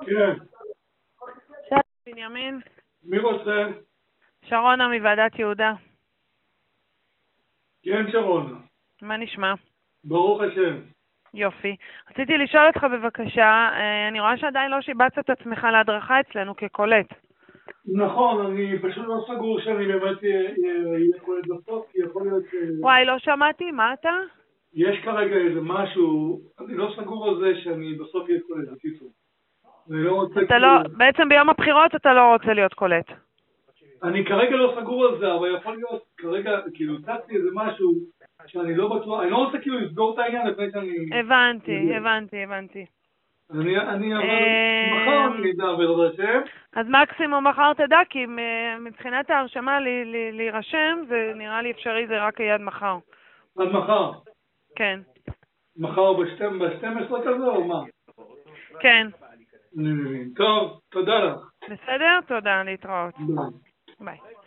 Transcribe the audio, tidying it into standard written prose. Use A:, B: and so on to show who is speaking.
A: כן.
B: שלום בנימין.
A: מי רוצה?
B: שרונה מוועדת יהודה.
A: כן, שרון.
B: מה נשמע?
A: ברוך השם.
B: יופי. רציתי לשאול אותך בבקשה, אני רואה שעדיין לא שיבצת את עצמך להדרכה אצלנו כקולט.
A: נכון, אני פשוט לא סגור שאני באמת אהיה קולט בסוף, כי יכול להיות
B: וואי, לא שמעתי, מה אתה?
A: יש כרגע איזה משהו, אני לא סגור על זה שאני בסוף אהיה קולט, בקיצור. אני לא רוצה
B: אתה לא, בעצם ביום הבחירות אתה לא רוצה להיות קולט.
A: אני כרגע לא סגור על זה, אבל יכול להיות, כרגע, כאילו, הצעתי איזה משהו שאני לא בטוח, אני לא רוצה כאילו לסגור את העניין לפני שאני...
B: הבנתי.
A: אבל מחר אני אדע בעזרת השם.
B: אז מקסימום מחר תדע, כי מבחינת ההרשמה להירשם, זה נראה לי אפשרי, זה רק יד מחר.
A: עד מחר.
B: כן.
A: מחר ב-12 כזה או מה?
B: כן.
A: אני מבין. טוב, תודה לך.
B: בסדר? תודה, להתראות.
A: ביי.
B: ביי.